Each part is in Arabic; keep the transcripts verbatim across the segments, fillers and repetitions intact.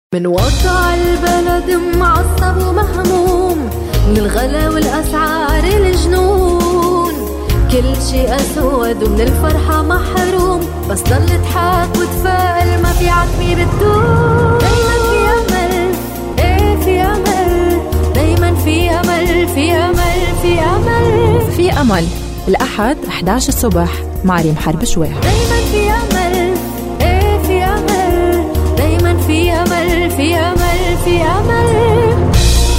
من وضع البلد معصب ومهموم، من الغلا والأسعار الجنون، كل شيء أسود ومن الفرحة محروم، بس ضل تضحك وتفائل ما في عتمي بتدوم. دايما في أمل، ايه في أمل، دايما في أمل في أمل في أمل في أمل. الأحد إحدى عشر الصبح مع ريم حرب شويح. دايما في أمل، ايه في أمل، دايما في أمل في أمل في أمل.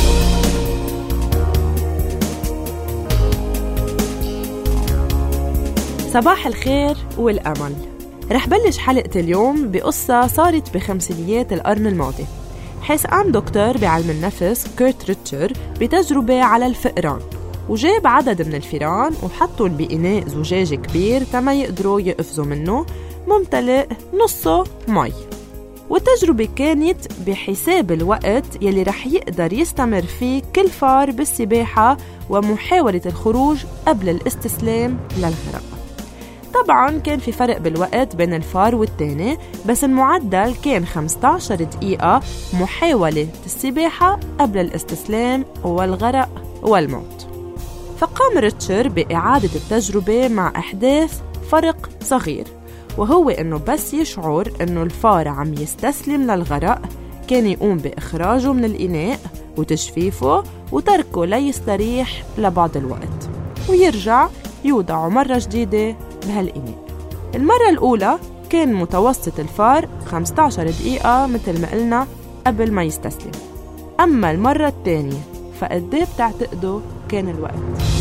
صباح الخير والأمل. رح بلش حلقة اليوم بقصة صارت بخمسينيات القرن الماضي، حيث قام دكتور بعلم النفس كورت ريتشر بتجربة على الفئران، وجاب عدد من الفئران وحطهم بإناء زجاج كبير تما يقدروا يقفزوا منه ممتلئ نصه مي. والتجربة كانت بحساب الوقت يلي رح يقدر يستمر فيه كل فار بالسباحة ومحاولة الخروج قبل الاستسلام للغرق. طبعاً كان في فرق بالوقت بين الفار والتاني، بس المعدل كان خمسة عشر دقيقة محاولة السباحة قبل الاستسلام والغرق والموت. فقام ريتشر بإعادة التجربة مع إحداث فرق صغير، وهو إنه بس يشعر إنه الفار عم يستسلم للغرق كان يقوم بإخراجه من الإناء وتجفيفه وتركه ليستريح لبعض الوقت، ويرجع يوضعه مرة جديدة بهالإناء. المرة الأولى كان متوسط الفار خمسة عشر دقيقة مثل ما قلنا قبل ما يستسلم، أما المرة الثانية فقديه بتعتقدوا كان الوقت؟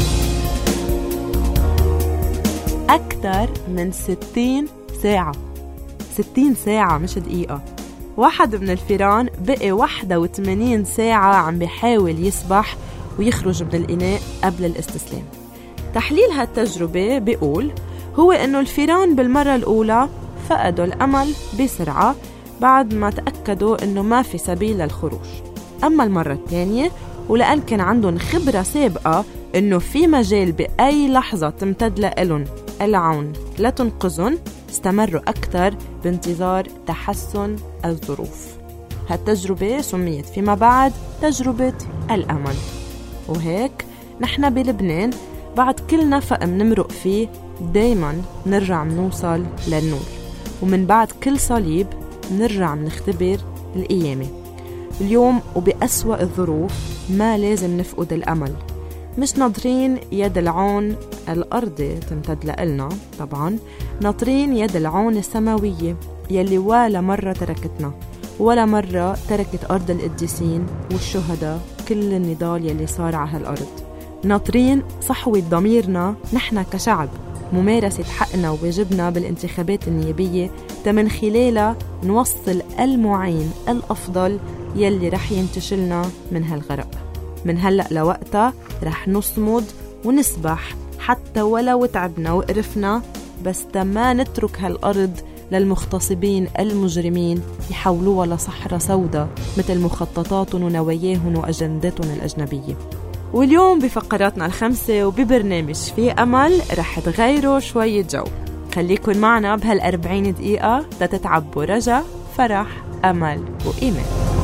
أكثر من ستين ساعة. ستين ساعة مش دقيقة. واحد من الفيران بقي واحدة وثمانين ساعة عم بيحاول يسبح ويخرج من الإناء قبل الاستسلام. تحليل هالتجربة بيقول هو إنه الفيران بالمرة الأولى فقدوا الأمل بسرعة بعد ما تأكدوا إنه ما في سبيل للخروج، أما المرة الثانية ولأن كان عندهم خبرة سابقة إنه في مجال بأي لحظة تمتد لإلهم العون لا تنقذهم، استمروا أكثر بانتظار تحسن الظروف. هالتجربة سميت فيما بعد تجربة الأمل. وهيك نحن بلبنان بعد كل نفق منمرق فيه دايما نرجع منوصل للنور، ومن بعد كل صليب نرجع منختبر القيامة. اليوم وبأسوأ الظروف ما لازم نفقد الأمل، مش ناطرين يد العون الأرضي تمتد لنا، طبعا ناطرين يد العون السماوية يلي ولا مرة تركتنا ولا مرة تركت أرض القديسين والشهداء كل النضال يلي صار على هالأرض. ناطرين صحوة ضميرنا نحن كشعب، ممارسة حقنا وواجبنا بالانتخابات النيابية تمن خلالها نوصل المعين الأفضل يلي رح ينتشلنا من هالغرق. من هلأ لوقتها رح نصمد ونسبح حتى ولو تعبنا وقرفنا، بس ما نترك هالأرض للمغتصبين المجرمين يحولوها لصحراء سوداء مثل مخططاتهم ونواياهم وأجنداتهم الأجنبية. واليوم بفقراتنا الخمسة وببرنامج في أمل رح تغيروا شوية جو. خليكن معنا بهالأربعين دقيقة تتعبوا رجا فرح أمل وإيمان.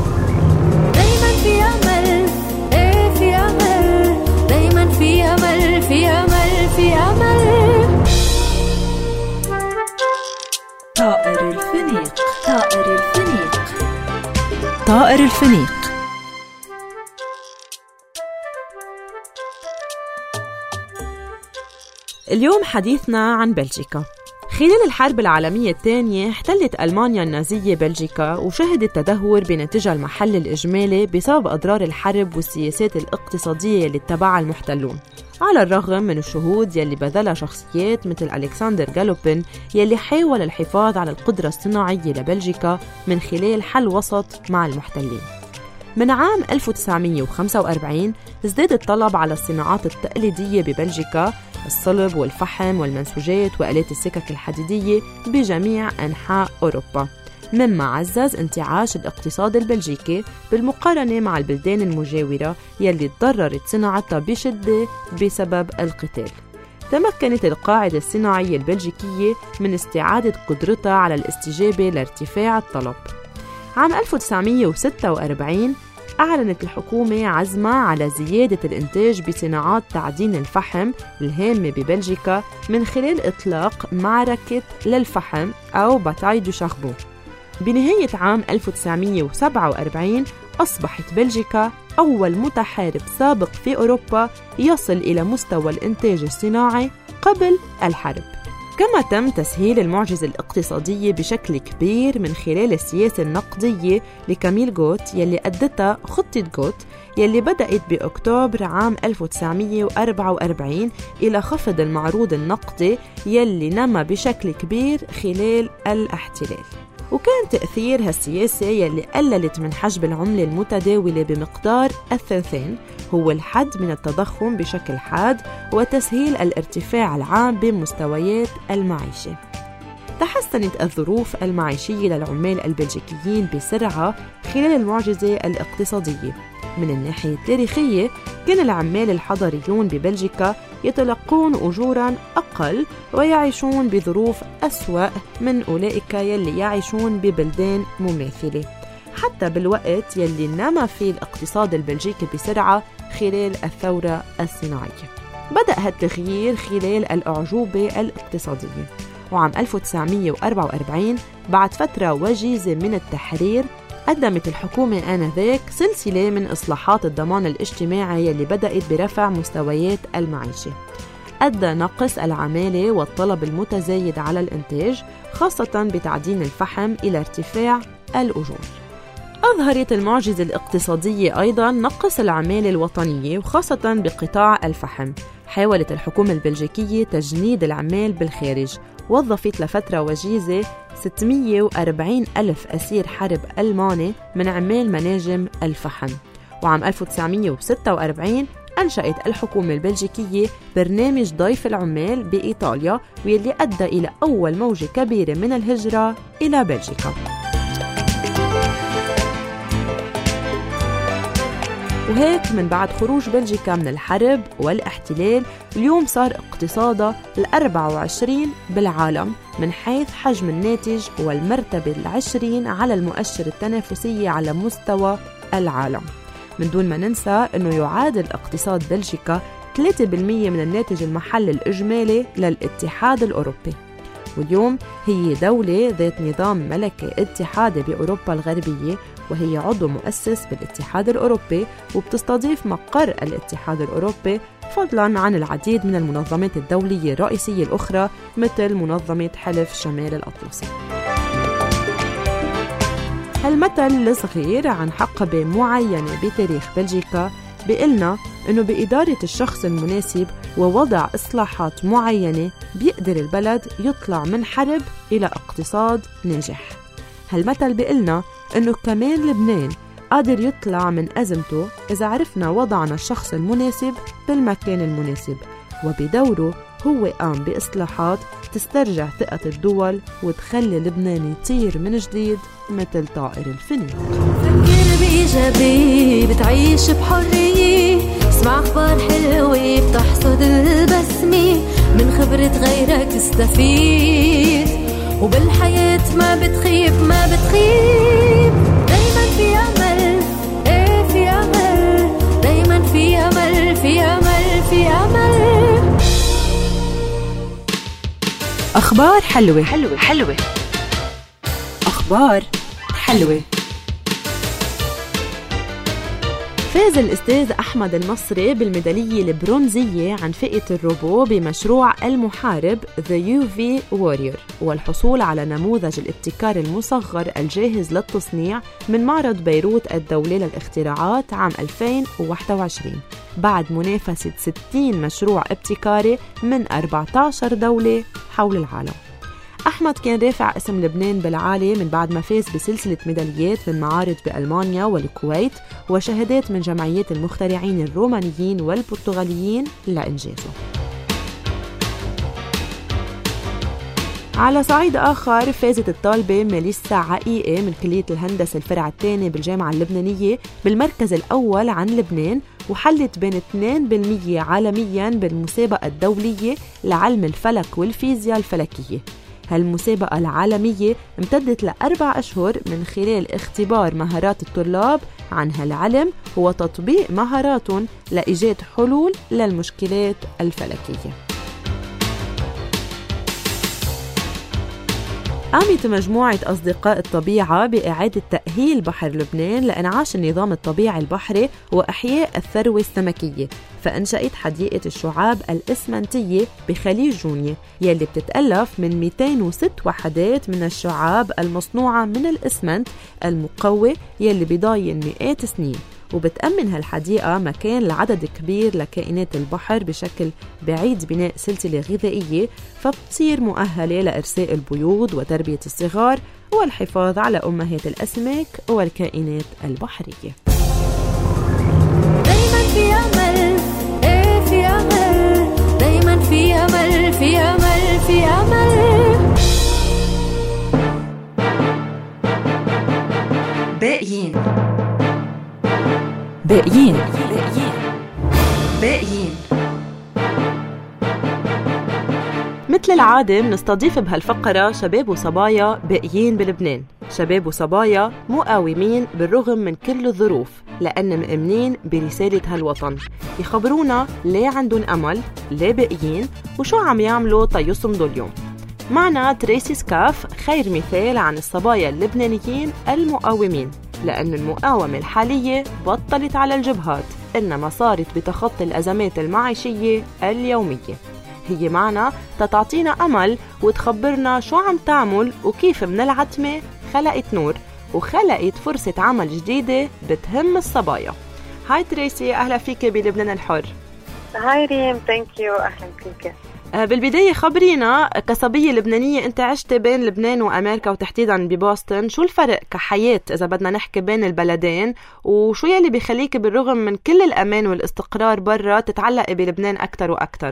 دايما في أمل، ايه في أمل، دايما في أمل في أمل في أمل. طائر الفنيق. طائر الفنيق. طائر الفنيق. اليوم حديثنا عن بلجيكا. خلال الحرب العالمية الثانية احتلت ألمانيا النازية بلجيكا، وشهدت تدهور بنتيجها المحلي الإجمالي بسبب أضرار الحرب والسياسات الاقتصادية يلي اتبعها المحتلون، على الرغم من الشهود يلي بذلها شخصيات مثل ألكسندر جالوبين يلي حاول الحفاظ على القدرة الصناعية لبلجيكا من خلال حل وسط مع المحتلين. من عام ألف وتسعمية وخمسة وأربعين ازداد الطلب على الصناعات التقليدية ببلجيكا، الصلب والفحم والمنسوجات وآلات السكك الحديدية بجميع أنحاء أوروبا، مما عزز انتعاش الاقتصاد البلجيكي بالمقارنة مع البلدان المجاورة يلي تضررت صناعتها بشدة بسبب القتال. تمكنت القاعدة الصناعية البلجيكية من استعادة قدرتها على الاستجابة لارتفاع الطلب. عام ألف وتسعمية وستة وأربعين أعلنت الحكومة عزمها على زيادة الإنتاج بصناعات تعدين الفحم الهامة ببلجيكا من خلال إطلاق معركة للفحم أو باتاي دو شاربون. بنهاية عام ألف وتسعمية وسبعة وأربعين أصبحت بلجيكا أول متحارب سابق في أوروبا يصل إلى مستوى الإنتاج الصناعي قبل الحرب. كما تم تسهيل المعجزة الاقتصادية بشكل كبير من خلال السياسة النقدية لكاميل غوت يلي أدتها خطة غوت يلي بدأت بأكتوبر عام ألف وتسعمية وأربعة وأربعين إلى خفض المعروض النقدي يلي نما بشكل كبير خلال الاحتلال. وكان تأثير هالسياسة يلي قللت من حجب العملة المتداولة بمقدار الثلثين هو الحد من التضخم بشكل حاد وتسهيل الارتفاع العام بمستويات المعيشة. تحسنت الظروف المعيشية للعمال البلجيكيين بسرعة خلال المعجزة الاقتصادية. من الناحية التاريخية كان العمال الحضريون ببلجيكا يتلقون أجوراً أقل ويعيشون بظروف أسوأ من أولئك يلي يعيشون ببلدان مماثلة، حتى بالوقت يلي نما فيه الاقتصاد البلجيكي بسرعة خلال الثورة الصناعية. بدأ هالتغيير خلال الأعجوبة الاقتصادية، وعام ألف وتسعمية وأربعة وأربعين بعد فترة وجيزة من التحرير قدمت الحكومة آنذاك سلسلة من إصلاحات الضمان الاجتماعي اللي بدأت برفع مستويات المعيشة. أدى نقص العمالة والطلب المتزايد على الإنتاج خاصة بتعدين الفحم إلى ارتفاع الأجور. أظهرت المعجزة الاقتصادية أيضاً نقص العمالة الوطنية وخاصة بقطاع الفحم. حاولت الحكومة البلجيكية تجنيد العمال بالخارج، وظفت لفترة وجيزة ستمية وأربعين ألف أسير حرب ألماني من عمال مناجم الفحم. وعام ألف وتسعمية وستة وأربعين أنشأت الحكومة البلجيكية برنامج ضيف العمال بإيطاليا واللي أدى إلى أول موجة كبيرة من الهجرة إلى بلجيكا. وهيك من بعد خروج بلجيكا من الحرب والاحتلال اليوم صار اقتصادها الأربعة وعشرين بالعالم من حيث حجم الناتج والمرتبة العشرين على المؤشر التنافسي على مستوى العالم. من دون ما ننسى أنه يعادل اقتصاد بلجيكا ثلاثة بالمية من الناتج المحلي الإجمالي للاتحاد الأوروبي. واليوم هي دولة ذات نظام ملكي اتحادي بأوروبا الغربية، وهي عضو مؤسس بالاتحاد الأوروبي وبتستضيف مقر الاتحاد الأوروبي فضلاً عن العديد من المنظمات الدولية الرئيسية الأخرى مثل منظمة حلف شمال الأطلسي. هالمثل الصغير عن حقبة معينة بتاريخ بلجيكا بيقلنا إنه بإدارة الشخص المناسب ووضع إصلاحات معينة بيقدر البلد يطلع من حرب إلى اقتصاد ناجح. هالمثل بيقلنا إنه كمان لبنان قادر يطلع من أزمته إذا عرفنا وضعنا الشخص المناسب بالمكان المناسب، وبدوره هو قام بإصلاحات تسترجع ثقة الدول وتخلي لبنان يطير من جديد مثل طائر الفينيق. فكر بإيجابي بتعيش بحرية، اسمع أخبار حلوة بتحصد البسمة، من خبرة غيرك تستفيد، وبالحياة ما بتخيب ما بتخيب، دايما في أمل، ايه في أمل، دايما في أمل في أمل في أمل. أخبار حلوة حلوة حلوة أخبار حلوة. فاز الأستاذ أحمد المصري بالميدالية البرونزية عن فئة الروبو بمشروع المحارب The يو في Warrior، والحصول على نموذج الابتكار المصغر الجاهز للتصنيع من معرض بيروت الدولي للاختراعات عام ألفين وواحد وعشرين بعد منافسة ستين مشروع ابتكاري من أربعة عشر دولة حول العالم. أحمد كان رافع اسم لبنان بالعالي من بعد ما فاز بسلسلة ميداليات من معارض بألمانيا والكويت وشهادات من جمعيات المخترعين الرومانيين والبرتغاليين لإنجازه. على صعيد آخر، فازت الطالبة ميليسا عقيقة من كلية الهندسة الفرع الثاني بالجامعة اللبنانية بالمركز الأول عن لبنان، وحلت بين اثنين بالمية عالمياً بالمسابقة الدولية لعلم الفلك والفيزياء الفلكية. هالمسابقة العالمية امتدت لأربع أشهر من خلال اختبار مهارات الطلاب عن هالعلم وتطبيق مهاراتهم لإيجاد حلول للمشكلات الفلكية. قامت مجموعة أصدقاء الطبيعة بإعادة تأهيل بحر لبنان لإنعاش النظام الطبيعي البحري وإحياء الثروة السمكية، فأنشأت حديقة الشعاب الإسمنتية بخليج جونية يلي بتتألف من مئتين وستة وحدات من الشعاب المصنوعة من الإسمنت المقوي يلي بيضاين مئات سنين، وبتأمن هالحديقة مكان لعدد كبير لكائنات البحر بشكل بعيد بناء سلسلة غذائية، فبتصير مؤهلة لإرساء البيوض وتربية الصغار والحفاظ على أمهات الأسماك والكائنات البحرية. دايما في أمل، إيه في أمل، دايما في أمل، في أمل، في أمل. باقيين باقيين باقيين. مثل العادة بنستضيف بهالفقرة شباب وصبايا باقيين بلبنان، شباب وصبايا مقاومين بالرغم من كل الظروف لأن مؤمنين برسالة هالوطن، يخبرونا ليه عندهم أمل، ليه باقيين، وشو عم يعملوا تيصمدوا اليوم. معنا تريسي سكاف خير مثال عن الصبايا اللبنانيين المقاومين، لأن المقاومة الحالية بطلت على الجبهات إنما صارت بتخطي الأزمات المعيشية اليومية. هي معنا تتعطينا أمل وتخبرنا شو عم تعمل وكيف من العتمة خلقت نور وخلقت فرصة عمل جديدة بتهم الصبايا. هاي تريسي، أهلا فيك بلبنان الحر. هاي ريم، ثانك يو، أهلا فيك. بالبداية خبرينا كصبية لبنانية، أنت عشت بين لبنان وأمريكا وتحديدا ببوسطن، شو الفرق كحياة إذا بدنا نحكي بين البلدين، وشو يلي بيخليك بالرغم من كل الأمان والاستقرار برا تتعلقي بلبنان أكتر وأكتر؟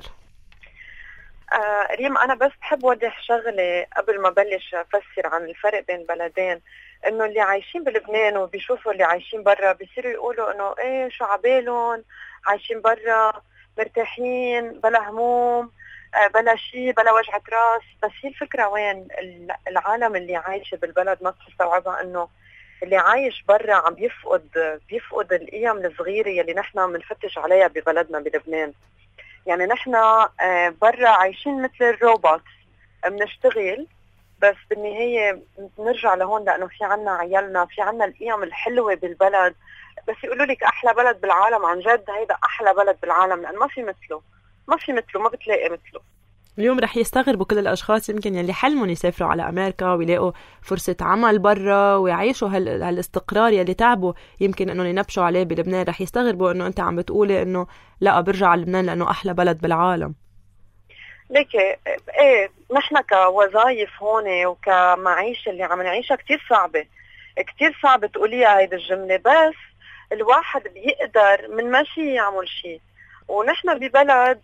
آه ريم، أنا بس بحب وضح شغلة قبل ما بلش أفسر عن الفرق بين البلدين، إنه اللي عايشين بلبنان وبيشوفوا اللي عايشين برا بيصيروا يقولوا إنه إيه شو عبالهم عايشين برا مرتاحين بلا هموم بلا شيء بلا وجعة راس. بس هي الفكرة وين؟ العالم اللي عايشة بالبلد ما تستوعبها إنه اللي عايش برا عم بيفقد بيفقد القيم الصغيرة اللي نحنا بنفتش عليها ببلدنا بلبنان. يعني نحنا برا عايشين مثل الروبوت، بنشتغل بس بالنهاية نرجع لهون لأنه في عنا عيالنا، في عنا القيم الحلوة بالبلد. بس يقولوا لك أحلى بلد بالعالم، عن جد هيدا أحلى بلد بالعالم لأن ما في مثله، ما في مثله، ما بتلاقي مثله. اليوم رح يستغربوا كل الأشخاص يمكن يلي حلمهم يسافروا على أمريكا ويلاقوا فرصة عمل برا ويعيشوا هال... هالاستقرار يلي تعبوا يمكن إنه ينبشوا عليه بلبنان، رح يستغربوا إنه أنت عم بتقولي إنه لا برجع على لبنان لأنه أحلى بلد بالعالم. ليك إيه، نحن كوظائف هون وكمعيشة اللي عم نعيشها كتير صعبة، كتير صعبة تقوليها هيدا الجملة، بس الواحد بيقدر من ما شي يعمل شي. ونحن ببلد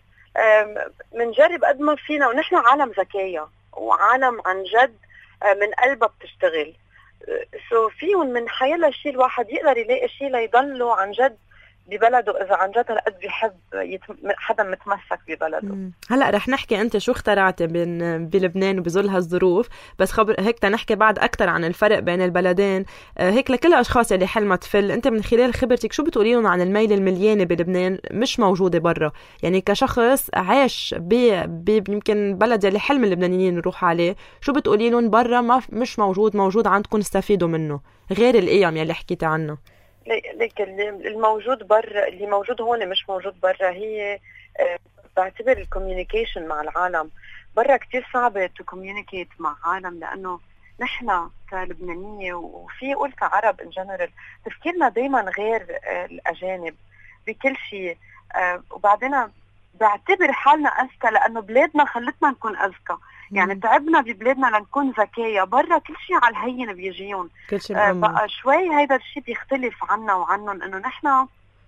منجرب قد ما فينا، ونحن عالم ذكية وعالم عن جد من قلبها بتشتغل. سو فيهم من حيلا شيء الواحد يقدر يلاقي شيء ليضله عن جد ببلده إذا عن جد هالقد بيحب يتم... حدا متمسك ببلده. هلأ رح نحكي أنت شو اخترعت بين بلبنان وبظل هالظروف، بس خبر هيك تنحكي بعد أكتر عن الفرق بين البلدين. هيك لكل الأشخاص اللي حلمها تفل، أنت من خلال خبرتك شو بتقولي لهم عن الميل المليانة بلبنان مش موجودة برا؟ يعني كشخص عايش ب يمكن بلد اللي حلم اللبنانيين نروح عليه، شو بتقولي لهم برا ما مش موجود موجود عندكم استفيدوا منه غير القيم يلي حكيت عنه؟ ليك الموجود برا اللي موجود هون مش موجود برا. هي بعتبر الكوميونيكيشن مع العالم برا كتير صعبة تو كوميونيكيت مع عالم، لأنه نحنا كلبنانية وفي قول كعرب ان جنرال تفكيرنا دايما غير الأجانب بكل شيء. وبعدين بعتبر حالنا أذكى لأنه بلادنا خلتنا نكون أذكى. يعني تعبنا ببلادنا لنكون ذكية، برا كل شيء على الهين بيجيون. آه بقى شوي هيدا الشيء بيختلف عنا وعنهم، انه نحنا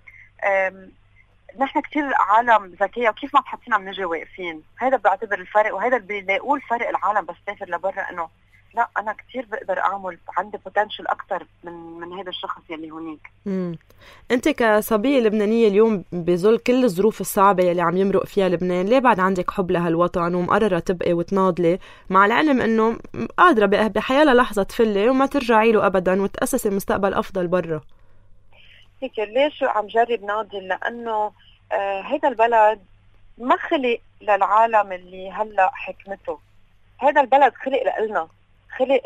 نحن كتير عالم ذكية وكيف ما بحطينا بنجي واقفين. هيدا بعتبر الفرق، وهيدا اللي بيلاقوه الفرق العالم بس سافر لبرا، انه لا انا كتير بقدر اعمل، عندي بوتنشل اكتر من من هذا الشخص يلي هونيك. امم انت كصبيه لبنانيه اليوم بظل كل الظروف الصعبه يلي عم يمرق فيها لبنان، ليه بعد عندك حب لهالوطن ومقرره تبقي وتناضلي، مع العلم انه قادره بحيالها لحظه تفلي وما ترجعي له ابدا وتاسسي مستقبل افضل برا؟ هيك ليش عم جرب ناضل؟ لانه آه هذا البلد ما خلق للعالم اللي هلا حكمته، هذا البلد خلق لنا، خلق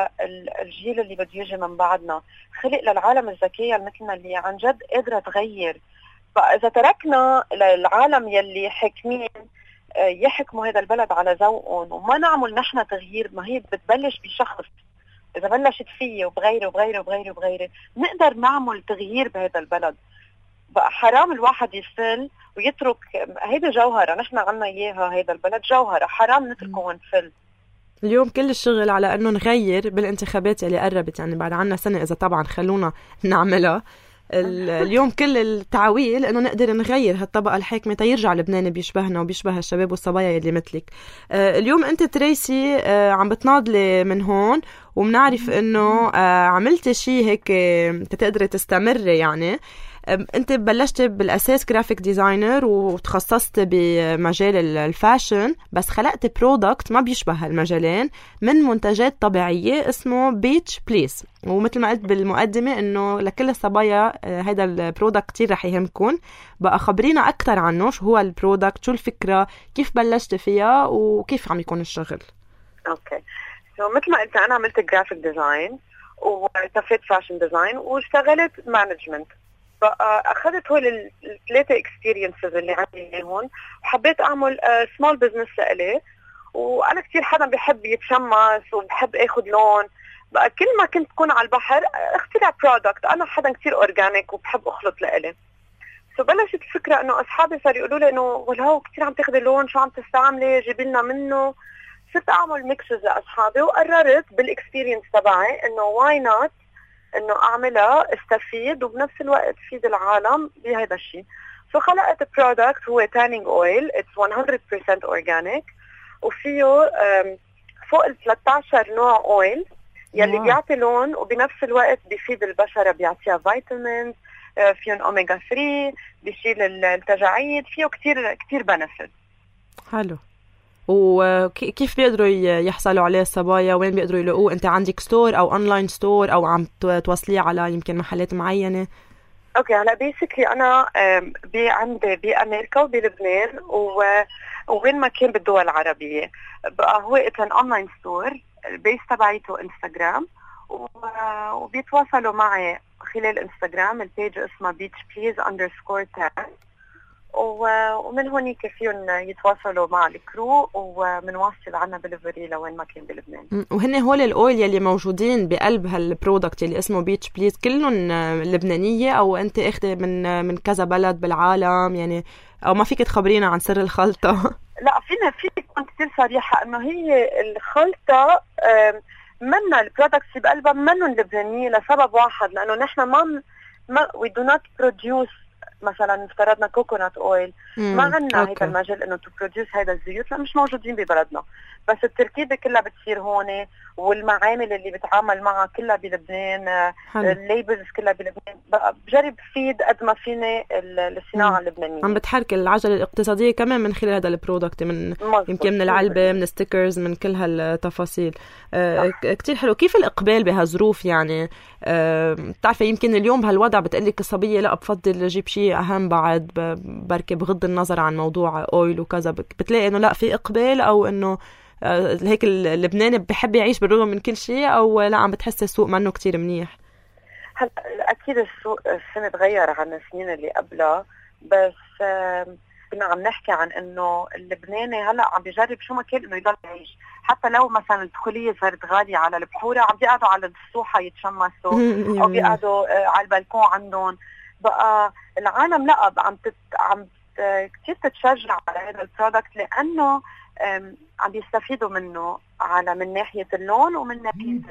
للجيل اللي بده يجي من بعدنا، خلق للعالم الذكيه مثلنا اللي عن جد قادره تغير. فاذا تركنا للعالم يلي حاكمين يحكموا هذا البلد على ذوقهم وما نعمل نحن تغيير، ما هي بتبلش بشخص. اذا بلشت فيه وبغيره وبغيره وبغيره وبغيره نقدر نعمل تغيير بهذا البلد. بقى حرام الواحد يفل ويترك هيدا جوهره، نحن عنا اياها، هيدا البلد جوهره، حرام نتركه ونفل. اليوم كل الشغل على انه نغير بالانتخابات اللي قربت، يعني بعد عنا سنه اذا طبعا خلونا نعملها. اليوم كل التعويل انه نقدر نغير هالطبقه الحاكمه تيرجع لبنان بيشبهنا وبيشبه الشباب والصبايا اللي مثلك. اليوم انت تريسي عم بتناضلي من هون، ومنعرف انه عملتي شيء هيك تقدري تستمري. يعني انت بلشت بالاساس جرافيك ديزاينر وتخصصت بمجال الفاشن، بس خلقت برودكت ما بيشبه هالمجالين من منتجات طبيعيه اسمه بيتش بليس. ومثل ما قلت بالمقدمه انه لكل الصبايا هذا البرودكت كتير رح يهمكم. بقى خبرينا اكثر عنه، شو هو البرودكت، شو الفكره، كيف بلشت فيها وكيف عم يكون الشغل؟ اوكي سو مثل ما قلت انا عملت جرافيك ديزاين وتفيت فاشن ديزاين واشتغلت مانجمنت. فأخذت هول الثلاثة اكسبيرينسز اللي عندي هون وحبيت أعمل سمول بزنس لإلي. وأنا كتير حدا بيحب يتشمس وبحب أخذ لون. بقى كل ما كنت كون على البحر اخترع برودكت. أنا حدا كتير أورجانيك وبحب أخلط لإلي. فبلشت الفكرة إنه أصحابي صار يقولوا لي إنه والهو كتير عم تاخذي لون، شو عم تستعملي، جيبي لنا منه. صرت أعمل ميكسز لأصحابي وقررت بالإكسبيرينس تبعي إنه واي نوت انه اعملها استفيد وبنفس الوقت فيد العالم بهذا الشيء. فخلقت برودكت هو تانينج اويل، اتس مية بالمية اورجانيك، وفيه فوق ال ثلاثة عشر نوع اويل يلي wow. بيعطي لون وبنفس الوقت بيفيد البشرة، بيعطيها فيتامين، فيهم اوميجا ثلاثة، بيشيل التجاعيد، فيه كتير كتير بنفيت. حلو. وكيف بيقدروا يحصلوا عليه الصبايا؟ وين بيقدروا يلاقوه؟ انت عندك ستور او اونلاين ستور او عم توصليه على يمكن محلات معينه؟ اوكي هلا بيسكلي انا بي عندي بامريكا وبلبنان ووين ما كان بالدول العربيه. بقى هو اتن اونلاين ستور، البيس تبعيته انستغرام، وبيتواصلوا معي خلال انستغرام. البيج اسمها بيتش بليز اندرسكور تان، ومن هونيك فيهم يتواصلوا مع الكرو ومنواصل عنا دليفري لوين ما كان بلبنان. وهن هول الاويل يلي موجودين بقلب هالبرودكت يلي اسمه بيتش بليز كلهم لبنانيه او انت اخذه من من كذا بلد بالعالم يعني، او ما فيك تخبرينا عن سر الخلطه؟ لا فينا فيك كنت كثير صريحه انه هي الخلطه منا البرودكتس بقلبها منهم لبنانيه لسبب واحد، لانه نحن ما ما we do not produce مثلا افترضنا كوكونات اويل، ما عندنا هيدا المجال انه تو بروديوس هيدا الزيوت، لا مش موجودين ببلدنا. بس التركيبه كلها بتصير هون، والمعامل اللي بتعامل معها كلها بلبنان، الليبلز كلها بلبنان. بقى بجرب فيد قد ما فيني الصناعه اللبنانيه. عم بتحرك العجله الاقتصاديه كمان من خلال هذا البرودكت، من يمكن من العلبه، من الستيكرز، من كل هالتفاصيل. آه كتير حلو. كيف الاقبال بهالظروف؟ يعني آه بتعرفي يمكن اليوم بهالوضع بتقلك الصبيه لا بفضل جيب شيء اهم بعد، بركي بغض النظر عن موضوع اويل وكذا، بتلاقي انه لا في اقبال، او انه هيك اللبناني بحب يعيش بالرغم من كل شيء، او لا عم بتحس السوق منه كتير منيح؟ هلا اكيد السوق السنه تغير عن السنين اللي قبلها، بس كنا عم نحكي عن انه اللبناني هلا عم بيجرب شو ما كان انه يضل يعيش، حتى لو مثلا الدخوليه صارت غاليه على البحوره عم بيقعدوا على السوحه يتشمسوا او بيقعدوا على البلكون عندهم. بقى العالم لا عم تت... عم كثير تتشجع على هذا البرودكت، لانه عم بيستفيدوا منه على من ناحيه اللون ومن ناحيه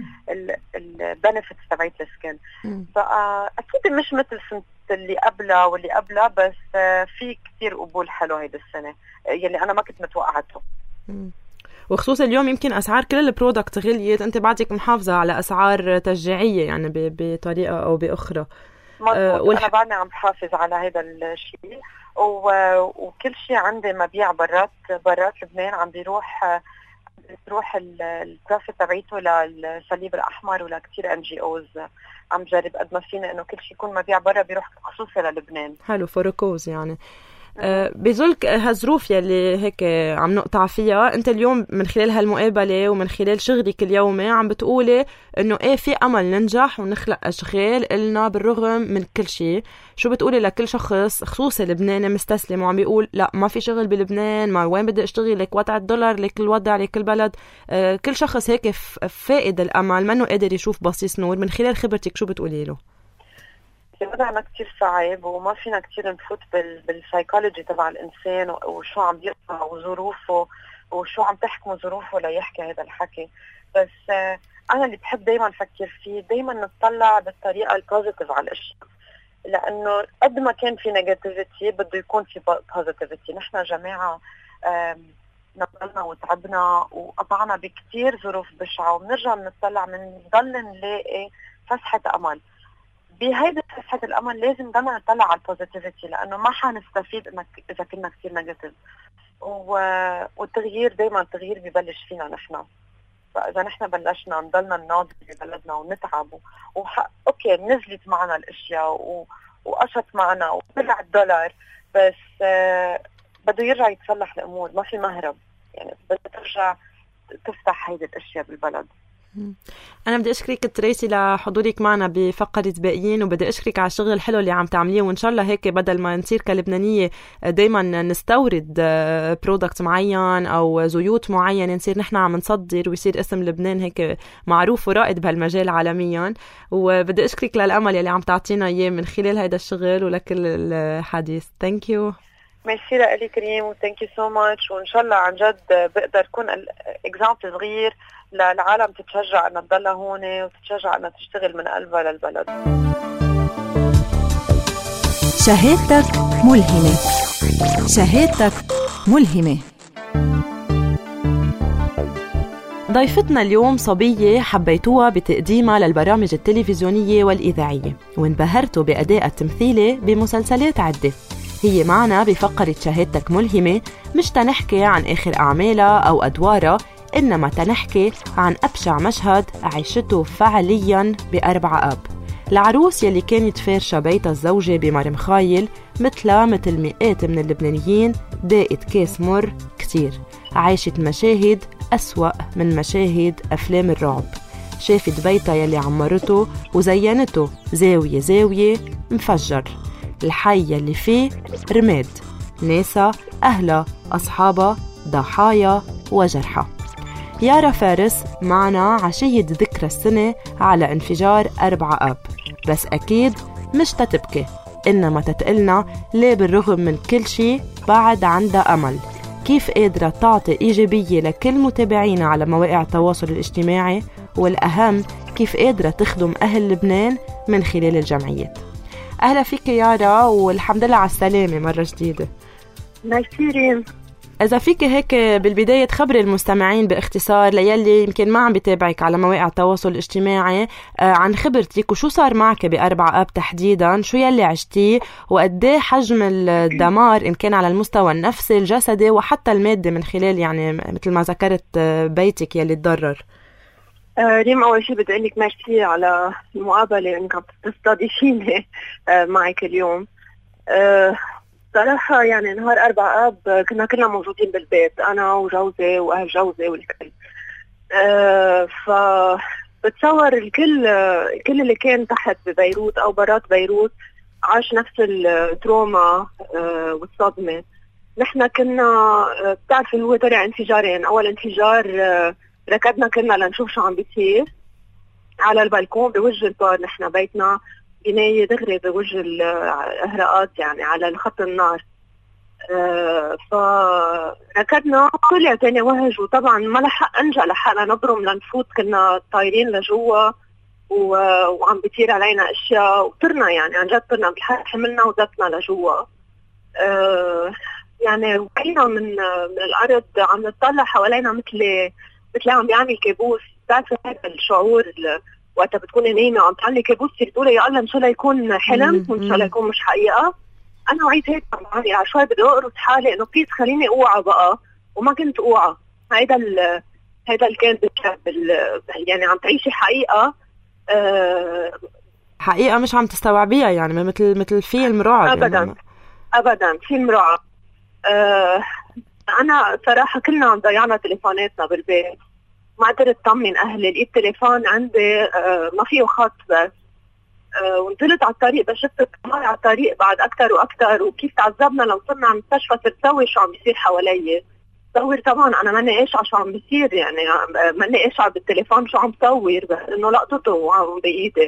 البنفيتس تبعت السكن. فاكيد مش مثل سنه اللي قبلها واللي قبلها، بس في كثير قبول حلو هيدا السنه يلي انا ما كنت متوقعته. وخصوصا اليوم يمكن أسعار كل البرودكت غليت، أنت بعدك محافظة على أسعار تشجيعية يعني بطريقة أو بأخرى. مضبوط. أه والح... أنا بعدني عم بحافظ على هذا الشيء، و... وكل شيء عندي مبيع برات برات لبنان عم بيروح بتروح البروفيت تبعيته للصليب الأحمر ولا كتير ان جي اوز. عم جرب قد ما فينا انه كل شيء يكون مبيع برا بيروح خصوصي للبنان. حلو فوركوز يعني. أه بظلك هالظروف يلي هيك عم نقطع فيها، انت اليوم من خلال هالمقابله ومن خلال شغلك اليومي عم بتقولي انه ايه في امل ننجح ونخلق اشغال إلنا بالرغم من كل شيء. شو بتقولي لكل شخص خصوصي لبناني مستسلم وعم بيقول لا ما في شغل بلبنان، ما وين بدي اشتغل، لك وضع الدولار، لك الوضع، لك البلد. أه كل شخص هيك فائد الامل منه قادر يشوف بصيص نور، من خلال خبرتك شو بتقولي له؟ وضعنا كتير صعب وما فينا كتير نفوت بالسايكولوجي تبع الإنسان وشو عم بيقطع وظروفه وشو عم تحكمه ظروفه ليحكي هذا الحكي. بس آه أنا اللي بحب دايما أفكر فيه دايما نطلع بالطريقة البوزيتيف على الأشياء، لأنه قد ما كان في نيجاتيفيتي بده يكون في بوزيتيفيتي. نحن جماعة آه نضلنا وتعبنا وقطعنا بكتير ظروف بشعة وبنرجع بنطلع بنضل نلاقي فسحة أمل. بهيدا فسحة الأمل لازم دائما نطلع على البوزيتيفيتي، لأنه ما حنستفيد إنك إذا كنا كتير نيجاتيف. والتغيير دائما التغيير ببلش فينا نحن. فإذا نحن بلشنا نضلنا نناضل ببلدنا ونتعب وح... أوكي نزلت معنا الأشياء و... وقشت معنا وطلع الدولار، بس آه بده يرجع يتصلح الأمور، ما في مهرب يعني، بدها ترجع تفتح هيدي الأشياء بالبلد. أنا بدي أشكرك تريسي لحضورك معنا بفقرة باقيين، وبدي أشكرك على الشغل الحلو اللي عم تعمليه، وإن شاء الله هيك بدل ما نصير كلبنانية دايما نستورد برودكت معين أو زيوت معينة نصير نحن عم نصدر ويصير اسم لبنان هيك معروف ورائد بهالمجال عالميا. وبدي أشكرك للأمل اللي عم تعطينا إياه من خلال هيدا الشغل ولكل الحديث. Thank you. ميرسي لك كريم وثانك يو سو ماتش، وإن شاء الله عن جد بقدر كون اكزامبل صغير للعالم تتشجع أن تضلها هون وتتشجع أن تشتغل من قلبها للبلد. شهادتك ملهمة. شهادتك ملهمة. ضيفتنا اليوم صبية حبيتوها بتقديمها للبرامج التلفزيونية والإذاعية، وانبهرتوا بأداء التمثيلي بمسلسلات عدة. هي معنا بفقرة شهادتك ملهمة، مش تنحكي عن آخر أعمالها أو أدوارها، إنما تنحكي عن أبشع مشهد عيشته فعلياً بأربعة أب. العروس يلي كانت فارشة بيت الزوجة بمرمخايل مثلها مثل مئات من اللبنانيين داقت كاس مر كتير، عايشت مشاهد أسوأ من مشاهد أفلام الرعب، شافت بيتها يلي عمرته وزينته زاوية زاوية مفجر، الحي اللي فيه رماد، ناسا أهلا أصحابها ضحايا وجرحى. يارا فارس معنا عشية ذكرى السنة على انفجار أربعة أب، بس أكيد مش تتبكي إنما تتقلنا ليه بالرغم من كل شي بعد عندها أمل، كيف قادرة تعطي إيجابية لكل متابعينا على مواقع التواصل الاجتماعي، والأهم كيف قادرة تخدم أهل لبنان من خلال الجمعيات. أهلا فيك يارا والحمد لله على السلامة مرة جديدة. ميرسي. إذا فيك هيك بالبداية تخبري المستمعين باختصار ليلي يمكن ما عم بتابعك على مواقع التواصل الاجتماعي عن خبرتك وشو صار معك بأربعة أب تحديدا، شو يلي عشتيه وقديه حجم الدمار إن كان على المستوى النفسي الجسدي وحتى المادي من خلال يعني مثل ما ذكرت بيتك يلي تضرر. آه ريم، أول شيء بدي أقول لك ميرسي على المقابلة إنك تستضيفيني آه معك اليوم. آه صراحة يعني نهار أربعة آب كنا كلنا موجودين بالبيت، أنا وجوزي وأهل جوزي والكل. آه فبتصور الكل الكل اللي كان تحت ببيروت أو برات بيروت عاش نفس التروما آه والصدمة. نحن كنا آه بتعرف اللي هو طلع انفجارين. أول انفجار آه ركضنا كنا لنشوف شو عم بيصير على البلكون بوجه البار، نحن بيتنا بناية دغري بوجه الإهراءات يعني على الخط النار. آه فركضنا طلع تاني وهج، وطبعا ما لحق انجا لحقنا نبرم لنفوت، كنا طايرين لجوا وعم بيطير علينا اشياء وطرنا يعني عن جد طرنا بالحق، حملنا وزتنا لجوا. آه يعني وقعنا من من الارض عم نطلع حوالينا مثل مثل عم بيعمل كابوس. بتعرفي هذا الشعور وقت بتكوني نايمه عم تعملي كابوس تقولي يا الله ان شاء الله يكون حلم وان شاء الله يكون مش حقيقه. انا وعيت هيك عم على شوي بدي اقرص حالي انه بليز خليني اوعى بقى، وما كنت اوعى. هيدا ال هيدا اللي كان يعني عم تعيشي حقيقه أه حقيقه مش عم تستوعبيها، يعني مثل مثل فيلم رعب. ابدا يعني. ابدا فيلم رعب. أه انا صراحه كلنا عم ضيعنا تليفوناتنا بالبيت، ما قدرت اطمن اهلي. لقيت تليفون عندي أه ما فيه خط بس. أه ونزلت على الطريق بس شفت القمر على الطريق بعد اكثر واكثر، وكيف تعذبنا لو صرنا على المستشفى. صرت سوي شو عم بيصير حوالي، صور طبعا انا ماني قاشعه شو عم بيصير، يعني ماني قاشعه بالتليفون شو عم صور، بس انه لقطته عم بايدي.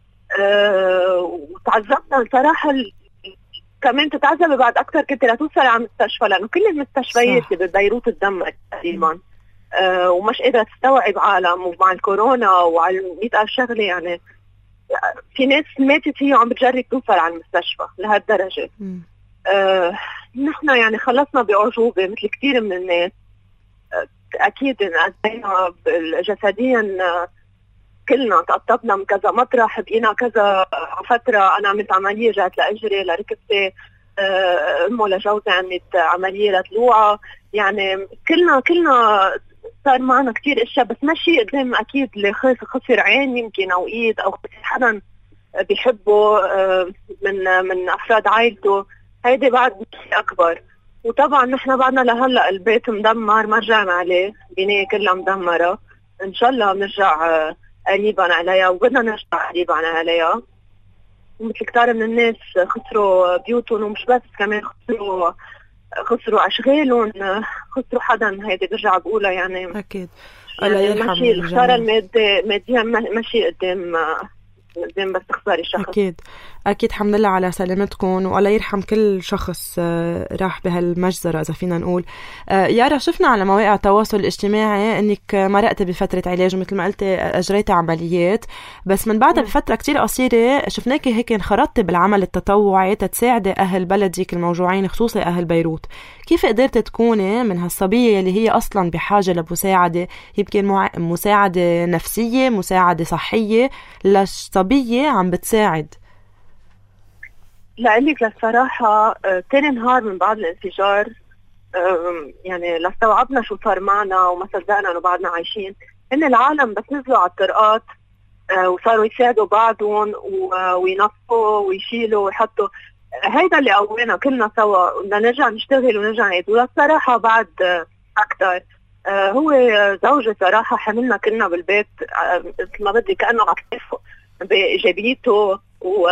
أه وتعذبنا صراحه. كمان تتعذبي بعد اكثر كنت لتوصلي على المستشفى، لانه كل المستشفيات ببيروت تدمرت تقريبا. أه ومش قادره تستوعب عالم، ومع الكورونا وعلى مئة ألف شغله، يعني في ناس ماتت هي عم بتجرب توصل على المستشفى لهالدرجه. آه، نحن يعني خلصنا بأعجوبة مثل كثير من الناس. آه، أكيد انأذينا جسديا، آه، كلنا تقطبنا من كذا مطرح، بقينا كذا فترة. أنا عملت عملية رجعت لأجري لركبتي، آه، أمه لجوزي عملت عملية لطلوعة. يعني كلنا كلنا صار معنا كثير اشياء، بس ما شيء قدام اكيد اللي خسر عين يمكن او ايد او خسر حدا بيحبه من من افراد عائلته. هيدي بعد شيء اكبر. وطبعا نحن بعدنا لهلا البيت مدمر، ما رجعنا عليه، بنايه كلها مدمره. ان شاء الله بنرجع قريبا عليها، وبدنا نرجع قريبا عليها. ومثل كتار من الناس خسروا بيوتهم، ومش بس كمان خسروا خسروا أشغالهم، خسروا حدا. هيدي برجع بقولها يعني أكيد. يعني ماشي الخسارة المادية ماديا ماشي قدام قدام بس تخسري شخص. أكيد أكيد. الحمد لله على سلامتكم، والله يرحم كل شخص راح بهالمجزرة إذا فينا نقول. يارا، شفنا على مواقع التواصل الاجتماعي إنك مرقتي بفترة علاج، مثل ما قلتي أجريتي عمليات، بس من بعدها بفترة كتير قصيرة شفناكي هيك انخرطتي بالعمل التطوعي تتساعدي أهل بلدك الموجوعين، خصوصي أهل بيروت. كيف قدرتي تكوني من هالصبية اللي هي أصلا بحاجة لمساعدة، يمكن مساعدة نفسية، مساعدة صحية، لصبية عم بتساعد؟ لقلك للصراحة تاني نهار من بعد الانفجار يعني لاستوعبنا شو صار معنا، وما صدقنا انه بعدنا عايشين. ان العالم بس نزلوا على الطرقات وصاروا يساعدوا بعضهم وينظفوا ويشيلوا ويحطوا، هيدا اللي قوينا كلنا سوا بدنا نرجع نشتغل ونرجع نعيد. وللصراحة بعد أكتر هو زوجي صراحة حملنا كلنا بالبيت مثل ما بدي، كأنه على كتفه بإيجابيته و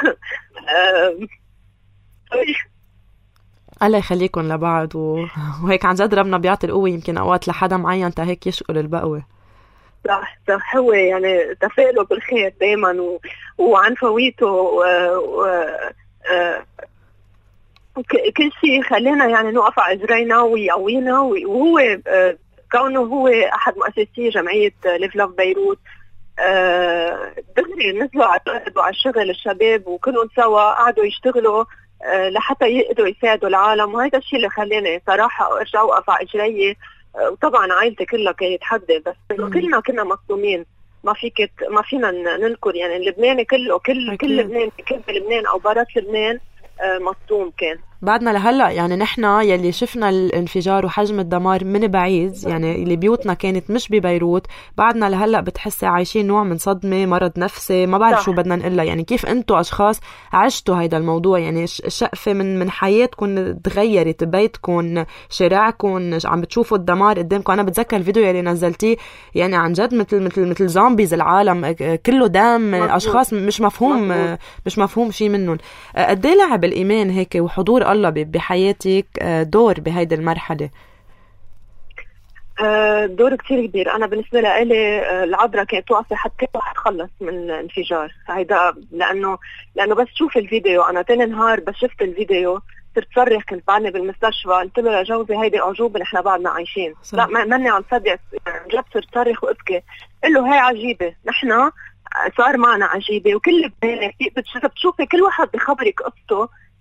الله يخليكم لبعض. و... وهيك عن جد ربنا بيعطي القوة يمكن أوقات لحدا معين تا هيك يشقل البقوة. صح صح. هو يعني تفائله بالخير دايما و... وعن فويته و... و... آه... كل شيء خلينا يعني نوقف على اجرينا ويقوينا. وهو آه... كونه هو احد مؤسسي جمعيه ليف لاف بيروت، آه... دغري نزلوا على على الشغل الشباب، وكلهم سوا قعدوا يشتغلوا آه... لحتى يقدروا يساعدوا العالم. وهذا الشيء اللي خلاني صراحه ارجع اوقف على اجري. آه... وطبعا عائلتي كلها كانت حدة، بس كلنا كنا مصدومين. ما فيك ما فينا ننكر يعني اللبناني كله كل كل لبنان كل لبنان او برات لبنان مصدوم كان. بعدنا لهلا يعني نحن يلي شفنا الانفجار وحجم الدمار من بعيد، يعني اللي بيوتنا كانت مش ببيروت، بعدنا لهلا بتحسي عايشين نوع من صدمه، مرض نفسي، ما بعرف شو بدنا نقولها. يعني كيف انتوا اشخاص عشتوا هيدا الموضوع؟ يعني شقفه من من حياتكم تغيرت، بيتكم، شارعكم، عم بتشوفوا الدمار قدامكم. انا بتذكر الفيديو يلي نزلتيه، يعني عن جد مثل مثل مثل زومبيز، العالم كله دم، اشخاص مش مفهوم مزبوط. مش مفهوم شيء منهم. قد ايه لعب الايمان هيك وحضور الله بحياتك دور بهيدي المرحلة؟ دور كتير كبير. أنا بالنسبة لي العذراء كانت واقفة حتى واحد خلص من الانفجار هيدا، لأنه لأنه بس شوف الفيديو. أنا تاني نهار بس شفت الفيديو صرت صرخ، كنت بعدني بالمستشفى، قلت له لجوزي هيدي أعجوبة، نحن بعدنا عايشين. صح. لا ما ماني عم صدق، جد صرت صرخ وأبكي. قل له هاي عجيبة، نحن صار معنا عجيبة، وكل لبناني بتشوفي كل واحد بخبرك قصته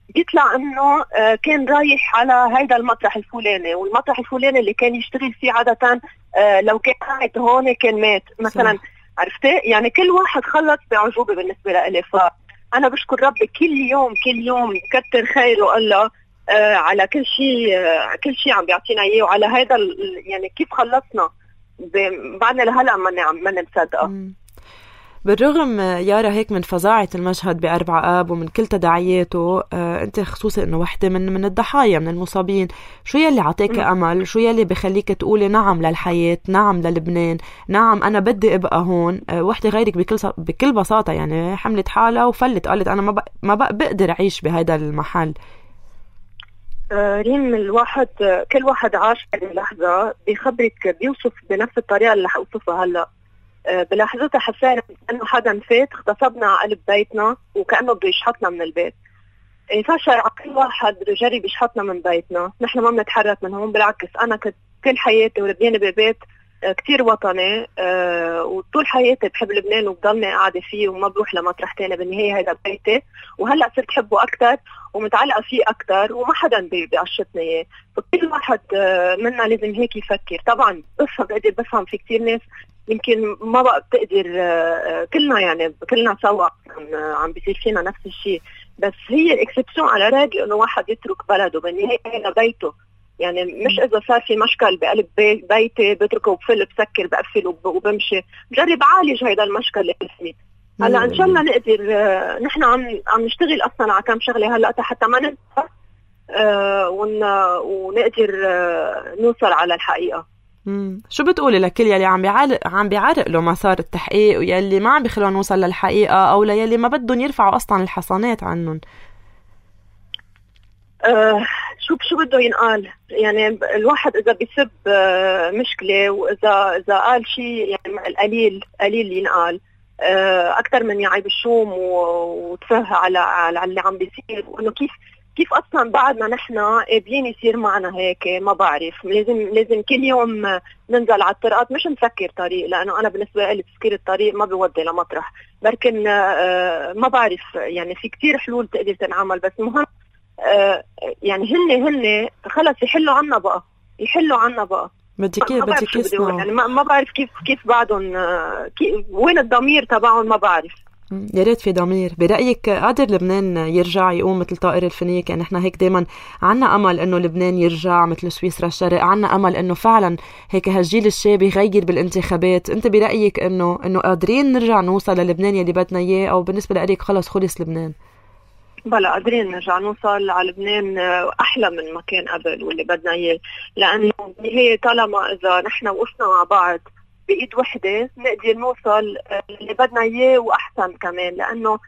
بيطلع انه كان رايح على هيدا المطرح الفلاني، والمطرح الفلاني اللي كان يشتغل فيه عادة لو كان قاعد هون كان مات مثلا. عرفتي؟ يعني كل واحد خلص بعجوبة بالنسبة لإلي. فأنا بشكر ربي كل يوم كل يوم كتر خيره الله آه على كل شيء، آه كل شيء عم بيعطينا اياه، وعلى هذا يعني كيف خلصنا بعدنا لهلا ما ما نصدقه. بالرغم يارا هيك من فظاعة المشهد بأربعة آب ومن كل تداعياته، آه انت خصوصي انه وحدة من من الضحايا من المصابين، شو يلي عطيك امل؟ شو يلي بخليك تقولي نعم للحياة، نعم للبنان، نعم انا بدي ابقى هون؟ آه وحدة غيرك بكل بكل بساطة يعني حملت حالها وفلت، قالت انا ما بق... ما بق... بقدر اعيش بهذا المحل. آه ريم، الواحد كل واحد عاش اللحظة بيخبرك بيوصف بنفس الطريقة اللي حوصفها هلا. بلحظتها حسينا انه حدا فات اغتصبنا على قلب بيتنا وكانه بده يشحطنا من البيت. فشل على كل واحد بده يجرب يشحطنا من بيتنا، نحن ما بنتحرك من هون. بالعكس انا كنت كل حياتي وربياني ببيت كتير وطني، أه وطول حياتي بحب لبنان وبضلني قاعدة فيه وما بروح لمطرح تاني. بالنهاية هذا بيتي، وهلا صرت حبه اكثر ومتعلقة فيه اكثر وما حدا بيعشتني اياه. فكل واحد منا لازم هيك يفكر. طبعا بفهم بقدر بفهم في كتير ناس يمكن ما بقى بتقدر، كلنا يعني كلنا سوا عم بيصير فينا نفس الشيء، بس هي الاكسبسيون على راجل انه واحد يترك بلده. بالنهاية هذا بيته، يعني مش اذا صار في مشكل بقلب بيتي بتركه وبفل بسكر بقفل وبمشي، بجرب عالج هذا المشكل اللي فيه. هلا ان شاء الله نقدر، نحن عم عم نشتغل اصلا على كم شغله هلا حتى ما ننسى آه ونقدر آه نوصل على الحقيقه. مم. شو بتقولي لكل يلي عم بيعرق عم بيعرق له مسار التحقيق، ويلي ما عم بيخلون نوصل للحقيقه، او ليلي ما بدهم يرفعوا اصلا الحصانات عنهم؟ آه شو شو بده ينقال؟ يعني الواحد اذا بيسب آه مشكله، واذا اذا قال شيء يعني القليل قليل ينقال آه اكثر من يعيب الشوم وتفه على على اللي عم بيصير. وانه كيف كيف اصلا بعدنا نحن قابلين يصير معنا هيك، ما بعرف. لازم لازم كل يوم ننزل على الطرقات، مش نسكر طريق، لانه انا بالنسبه لي تسكير الطريق ما بيودي لمطرح. لكن آه ما بعرف، يعني في كتير حلول تقدر تنعمل، بس مهم آه يعني هن هن خلص يحلوا عنا بقى، يحلوا عنا بقى. بدي كيف بدي كيف يعني ما, ما بعرف كيف كيف بعدهم، كيف وين الضمير تبعهم، ما بعرف. يا ريت في ضمير. برأيك قادر لبنان يرجع يقوم مثل طائر الفينيك؟ يعني احنا هيك دايما عنا امل انه لبنان يرجع مثل سويسرا الشرق، عنا امل انه فعلا هيك هالجيل الشاب يغير بالانتخابات. انت برأيك انه انه قادرين نرجع نوصل للبنان يلي بدنا اياه، او بالنسبه لك خلص خلص لبنان؟ بلا قادرين نرجع نوصل على لبنان احلى من ما كان قبل واللي بدنا اياه، لانه هي طالما اذا نحن وقفنا مع بعض بإيد وحدة نقدر نوصل اللي بدنا إياه وأحسن كمان. لأنه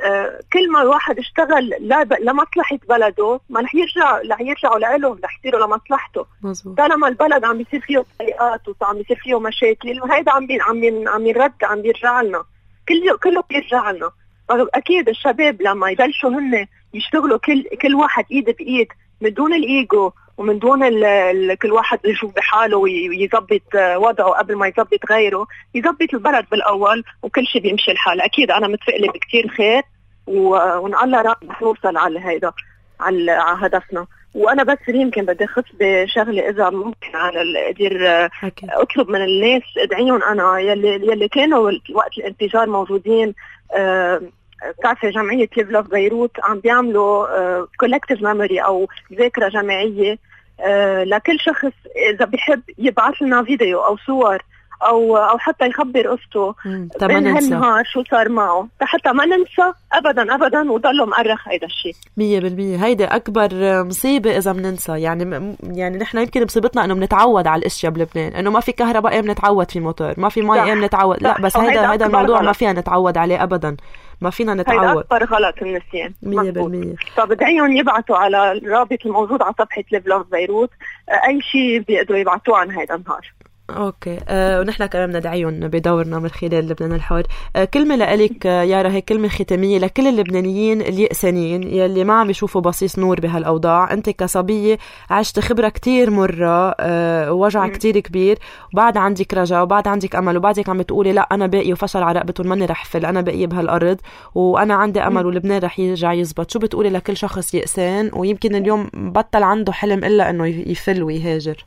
كل ما الواحد اشتغل لمصلحة بلده ما رح يرجع رح يرجعوا لإله، رح يصيروا لمصلحته. طالما البلد عم بيصير فيه طريقات وعم بيصير فيه مشاكل، وهيدا عم بي عم عم يرد عم بيرجع لنا، كله كله بيرجع لنا. أكيد الشباب لما يبلشوا هن يشتغلوا كل كل واحد إيد بإيد من دون الإيجو ومن دون كل واحد يشوف بحاله ويظبط وضعه قبل ما يظبط غيره، يظبط البلد بالأول وكل شيء بيمشي الحال. أكيد أنا متفائلة بكتير خير، وإن الله رح نوصل على هيدا على هدفنا. وأنا بس يمكن بدي أخص بشغلة إذا ممكن على أقدر أطلب من الناس، أدعيهم أنا يلي يلي كانوا وقت الانفجار موجودين. أه بتعرفي جمعية ليف لاف بيروت عم بيعملوا كولكتيف ميموري أو ذاكرة جماعية uh, لكل شخص إذا بيحب يبعث لنا فيديو أو صور أو أو حتى يخبر قصته من هالنهار شو صار معه، حتى ما ننسى أبدا أبدا وضله مؤرخ هيدا الشيء. مية بالمية هيدا أكبر مصيبة إذا بننسى. يعني يعني نحن يمكن مصيبتنا إنه بنتعود على الأشياء بلبنان، إنه ما في كهرباء إيه بنتعود في موتور، ما في ماء إيه بنتعود، لا بس هيدا هيدا الموضوع ما فينا نتعود عليه أبدا، ما فينا نتعود. هيدا أكبر غلط النسيان. مية بالمية. فبدعيهم يبعثوا على الرابط الموجود على صفحة ليف لاف بيروت أي شيء بيقدروا يبعثوه عن هيدا النهار. اوكي أه ونحن كمان ندعيهم بدورنا من خلال لبنان الحر. أه كلمه لك يارا، هي كلمه ختاميه لكل اللبنانيين اليأسانين يلي ما عم يشوفوا بصيص نور بهالاوضاع. انت كصبيه عشت خبره كتير مره، أه وجع كتير كبير، وبعد عندك رجاء وبعد عندك امل، وبعدك عم تقولي لا انا باقي وفشل على رقبتهم ماني رح فل، انا باقي بهالارض وانا عندي امل ولبنان رح يرجع يزبط. شو بتقولي لكل شخص يأسان ويمكن اليوم بطل عنده حلم الا انه يفل ويهاجر؟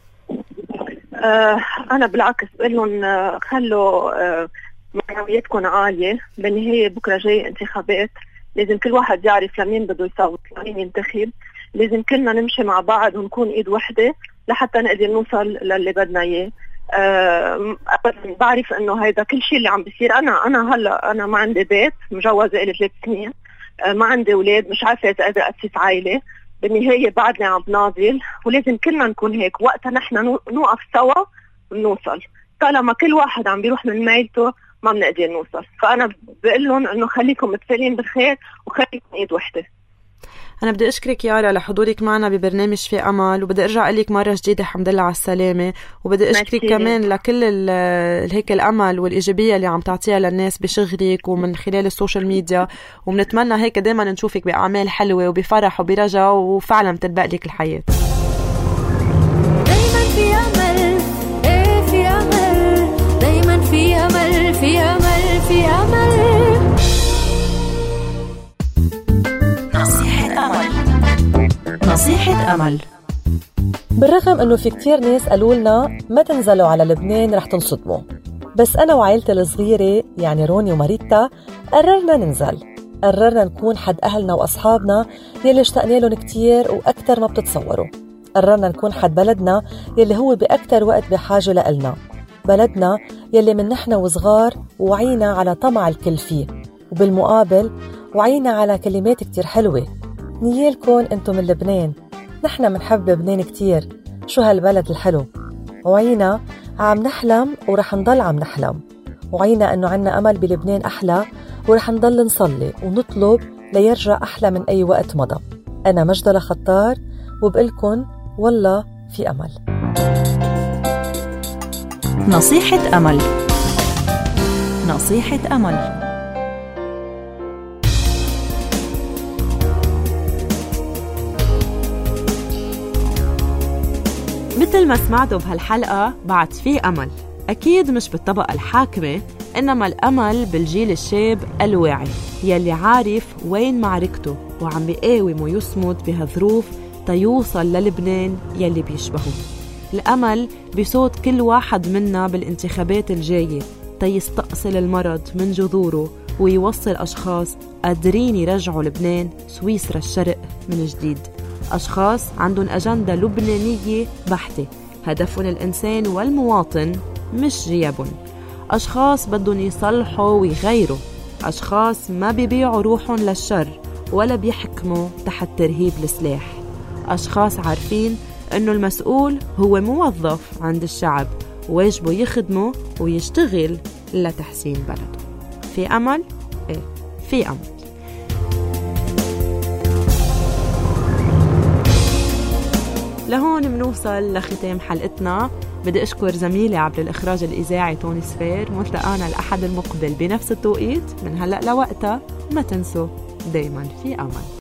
آه أنا بالعكس بقول لهم آه خلوا آه معنوياتكم عالية. بالنهاية بكرة جاي انتخابات، لازم كل واحد يعرف لمين بده يصوت لمين ينتخب. لازم كلنا نمشي مع بعض ونكون إيد وحدة لحتى نقدر نوصل للي بدنا إياه. آه بعرف إنه هيدا كل شيء اللي عم بيصير. أنا أنا هلا أنا ما عندي بيت، مجوزة إلي ثلاث سنين، آه ما عندي أولاد، مش عارفة إذا قادرة أسس عائلة. بالنهاية بعدنا عم بناضل، ولازم كلنا نكون هيك. وقتها نحن نوقف سوا ونوصل. طالما كل واحد عم بيروح من ميلته ما بنقدر نوصل. فأنا بقول لهم إنه خليكم متفائلين بالخير وخليكم إيد وحدة. أنا بدي أشكرك يارا لحضورك معنا ببرنامج في أمل، وبدي أرجع أقلك مرة جديدة الحمد لله على السلامة، وبدي أشكرك كمان لكل هيك الأمل والإيجابية اللي عم تعطيها للناس بشغلك ومن خلال السوشيال ميديا، وبنتمنى هيك دايما نشوفك بأعمال حلوة وبفرح وبرجاء وفعلا تلبق لك الحياة. دايما في أمل، إيه في أمل، دايما في أمل، في أمل، في أمل. نصيحة أمل. نصيحة أمل. بالرغم أنه في كتير ناس قالوا لنا ما تنزلوا على لبنان رح تنصدموا، بس أنا وعائلتي الصغيرة يعني روني وماريتا قررنا ننزل. قررنا نكون حد أهلنا وأصحابنا يلي اشتقنا لهم كتير وأكتر ما بتتصوروا. قررنا نكون حد بلدنا يلي هو بأكتر وقت بحاجة لإلنا، بلدنا يلي من نحن وصغار وعينا على طمع الكل فيه، وبالمقابل وعينا على كلمات كتير حلوة. نيالكم انتم من لبنان، نحن منحب لبنان كتير، شو هالبلد الحلو. وعينا عم نحلم ورح نضل عم نحلم، وعينا انه عنا امل بلبنان احلى، ورح نضل نصلي ونطلب ليرجع احلى من اي وقت مضى. انا مجدلة خطار وبقلكن والله في امل. نصيحة أمل. نصيحة أمل. مثل ما سمعتوا بهالحلقة بعد في أمل، أكيد مش بالطبقة الحاكمة، إنما الأمل بالجيل الشاب الواعي يلي عارف وين معركته وعم بيقاوم ويصمد بهالظروف تيوصل للبنان يلي بيشبهه. الأمل بصوت كل واحد منا بالانتخابات الجاية تيستأصل المرض من جذوره ويوصل أشخاص قادرين يرجعوا لبنان سويسرا الشرق من جديد. أشخاص عندهم أجندة لبنانية بحتة، هدفهم الإنسان والمواطن مش جيابهم. أشخاص بدهم يصلحوا ويغيروا، أشخاص ما بيبيعوا روحهم للشر ولا بيحكموا تحت ترهيب السلاح. أشخاص عارفين أنه المسؤول هو موظف عند الشعب، واجبه يخدمه ويشتغل لتحسين بلده. في أمل؟ إيه في أمل. لهون منوصل لختام حلقتنا. بدي أشكر زميلي عبر الإخراج الإذاعي توني سفير. ملتقانا الأحد المقبل بنفس التوقيت من هلأ لوقتها. ما تنسوا دايما في أمل.